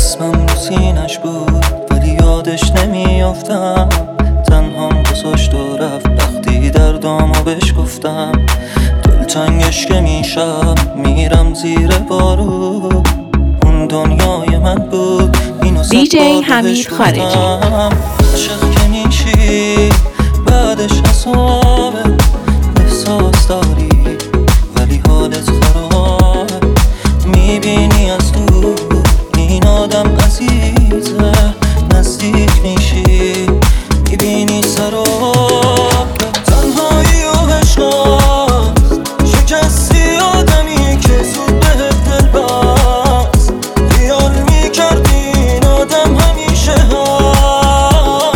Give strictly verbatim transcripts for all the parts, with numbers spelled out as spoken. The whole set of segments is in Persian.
اسمم رو سینش بود ولی یادش نمیافتم، تنهام گذاشت و رفت وقتی دردامو بهش گفتم. دلتنگش که میشم میرم زیر بارو، اون دنیای من بود اینو دی جی حمید خارجی. عاشق که میشی بعدش حسابه، احساس داری ولی حالت خرابه، میبینی از دور این آدم عزیزه، نزدیک میشی میبینی سرابه. تنهایی و عشقاست، شکستی آدمی که زود بهت دل بست، خیال میکردی این آدم همیشه هست.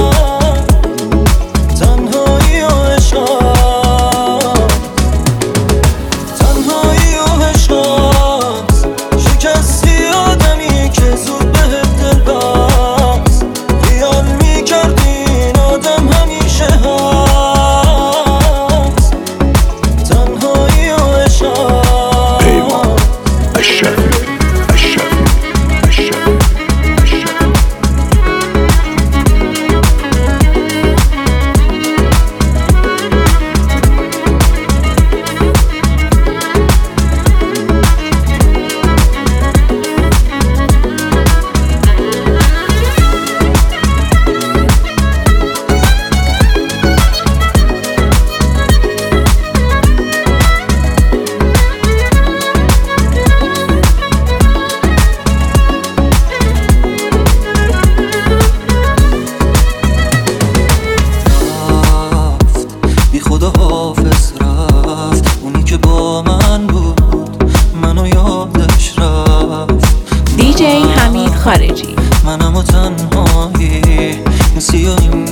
تنهایی و عشقاست، تنهایی و عشقاست، شکستی آدمی که زود بهت دل بست، خیال میکردی این آدم همیشه هست. تنهایی و عشقاست. پیمان الشافعی الشافعی الشافعی الشافعی. بی خدا حافظ رفت، اونی که با من بود منو یادش رفت. دی جی حمید خارجی. منم و تنهایی این سیاهی